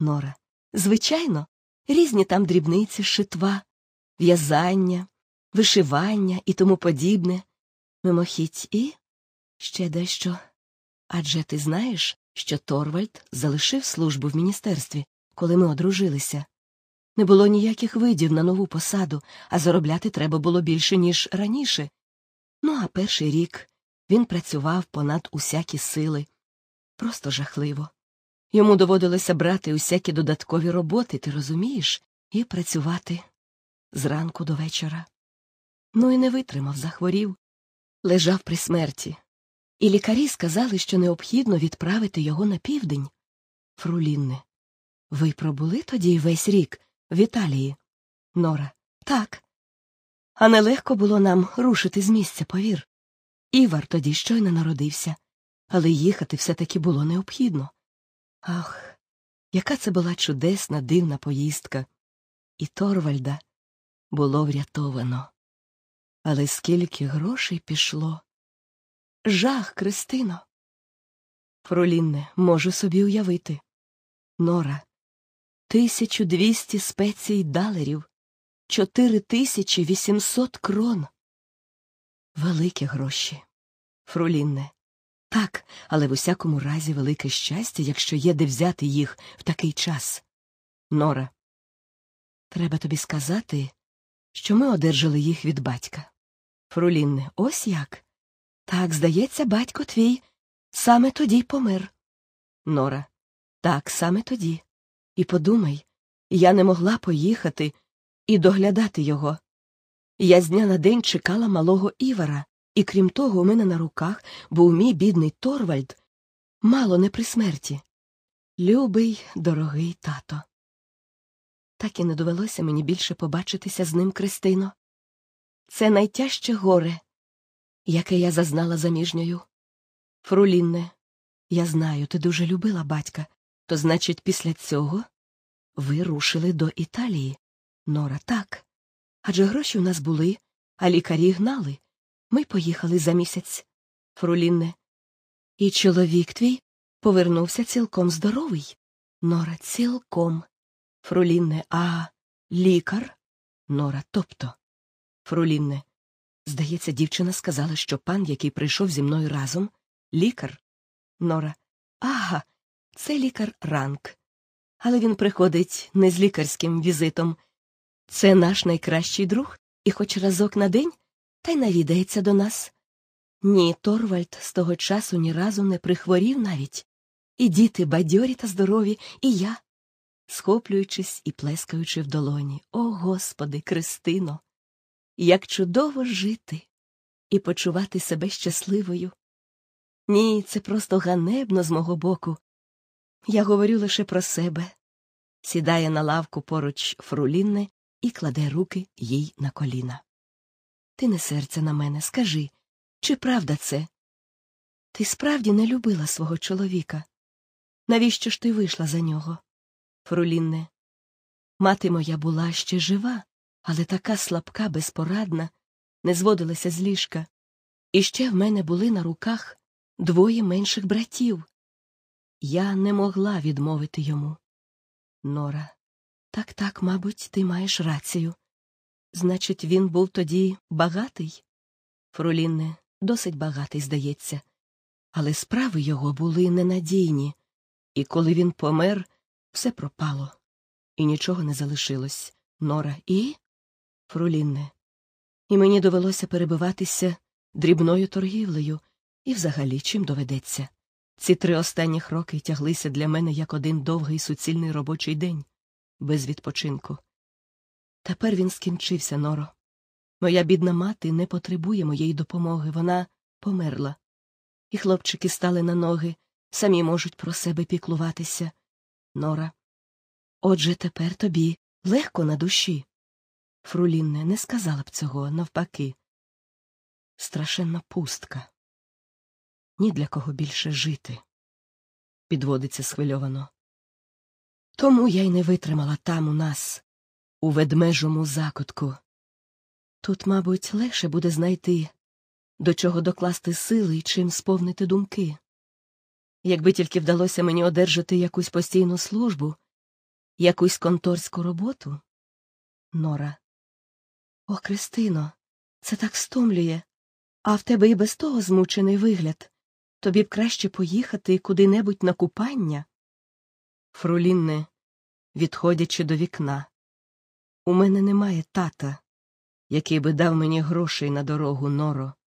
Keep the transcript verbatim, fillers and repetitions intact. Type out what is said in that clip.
Нора. Звичайно, різні там дрібниці, шитва, в'язання, вишивання і тому подібне. Мимохідь і ще дещо. Адже ти знаєш, що Торвальд залишив службу в міністерстві, коли ми одружилися. Не було ніяких видів на нову посаду, а заробляти треба було більше, ніж раніше. Ну, а перший рік він працював понад усякі сили. Просто жахливо. Йому доводилося брати усякі додаткові роботи, ти розумієш, і працювати зранку до вечора. Ну і не витримав, захворів. Лежав при смерті. І лікарі сказали, що необхідно відправити його на південь. Фрулінне. Ви пробули тоді весь рік в Італії? Нора. Так. А нелегко було нам рушити з місця, повір. Івар тоді щойно народився, але їхати все-таки було необхідно. Ах, яка це була чудесна, дивна поїздка. І Торвальда було врятовано. Але скільки грошей пішло. Жах, Кристино. Фрулінне, можу собі уявити. Нора. Тисячу двісті спецій далерів. Чотири тисячі вісімсот крон. Великі гроші. Фрулінне. Так, але в усякому разі велике щастя, якщо є де взяти їх в такий час. Нора. Треба тобі сказати, що ми одержали їх від батька. Фрулінне. Ось як? Так, здається, батько твій саме тоді й помер. Нора. Так, саме тоді. І подумай, я не могла поїхати і доглядати його. Я з дня на день чекала малого Івара, і крім того у мене на руках був мій бідний Торвальд, мало не при смерті. Любий, дорогий тато. Так і не довелося мені більше побачитися з ним, Кристино. Це найтяжче горе, яке я зазнала заміжньою. Фрулінне, я знаю, ти дуже любила батька, то значить після цього ви рушили до Італії. Нора. Так. Адже гроші у нас були, а лікарі гнали. Ми поїхали за місяць. Фрулінне. І чоловік твій повернувся цілком здоровий. Нора. Цілком. Фрулінне. А лікар? Нора. Тобто? Фрулінне. Здається, дівчина сказала, що пан, який прийшов зі мною разом, лікар. Нора. Ага, це лікар Ранк. Але він приходить не з лікарським візитом. Це наш найкращий друг, і хоч разок на день, та й навідається до нас. Ні, Торвальд з того часу ні разу не прихворів навіть. І діти бадьорі та здорові, і я, схоплюючись і плескаючи в долоні. О, Господи, Кристино! Як чудово жити і почувати себе щасливою. Ні, це просто ганебно з мого боку. Я говорю лише про себе. Сідає на лавку поруч Фрулінне і кладе руки їй на коліна. Ти не серця на мене, скажи, чи правда це? Ти справді не любила свого чоловіка? Навіщо ж ти вийшла за нього? Фрулінне. Мати моя була ще жива, але така слабка, безпорадна, не зводилася з ліжка. І ще в мене були на руках двоє менших братів. Я не могла відмовити йому. Нора. Так-так, мабуть, ти маєш рацію. Значить, він був тоді багатий? Фрулінне. Досить багатий, здається. Але справи його були ненадійні. І коли він помер, все пропало. І нічого не залишилось. Нора. І? Фрулінне. І мені довелося перебиватися дрібною торгівлею. І взагалі, чим доведеться? Ці три останніх роки тяглися для мене як один довгий суцільний робочий день, без відпочинку. Тепер він скінчився, Норо. Моя бідна мати не потребує моєї допомоги, вона померла. І хлопчики стали на ноги, самі можуть про себе піклуватися. Нора. Отже, тепер тобі легко на душі. Фрулінне, не сказала б цього, навпаки. Страшенна пустка. Ні для кого більше жити. Підводиться схвильовано. Тому я й не витримала там у нас, у ведмежому закутку. Тут, мабуть, легше буде знайти, до чого докласти сили і чим сповнити думки. Якби тільки вдалося мені одержати якусь постійну службу, Якусь конторську роботу? Нора. О, Христино, це так стомлює. А в тебе і без того змучений вигляд. Тобі б краще поїхати куди-небудь на купання. Фрулінне, відходячи до вікна. У мене немає тата, який би дав мені грошей на дорогу, Норо.